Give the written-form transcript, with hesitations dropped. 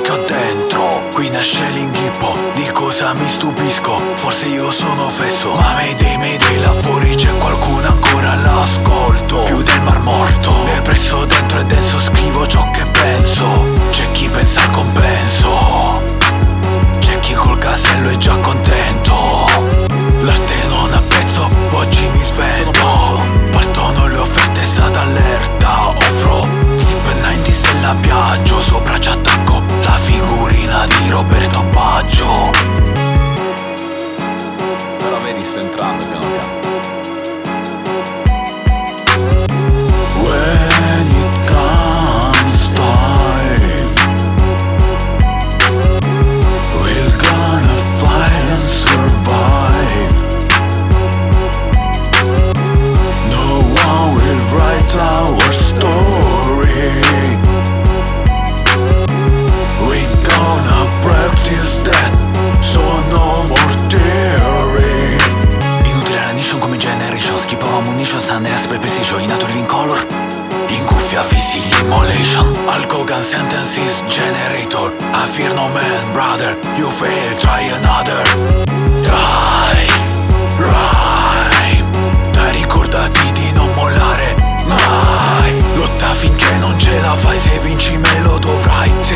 che ho dentro. Qui nasce l'inghippo, di cosa mi stupisco. Forse io sono fesso, ma Mayday, là fuori c'è qualcuno ancora all'ascolto. Più del mar morto, depresso dentro e denso, scrivo ciò che penso. C'è chi pensa al compenso, c'è chi col casello è già contento. L'arte non ha prezzo, oggi mi svento. Partono le offerte, stata allerta. Offro Zip 90 Stella Piaggio, sopra ci attacco la figurina di Roberto Baggio. Però vedi, sto entrando piano piano. When it comes time, we're gonna fight and survive. No one will write our story. We're gonna practice that, so no more theory. Inutile la nation come generation, schipava munition, San Andreas per precision. In auto living color, in cuffia fissi l'immolation. Alcogan sentences generator, I fear no man, brother. You fail, try another. Die, rhyme. Dai, ricordati di non mollare mai. Lotta finché non ce la fai, se vinci me lo dovrai.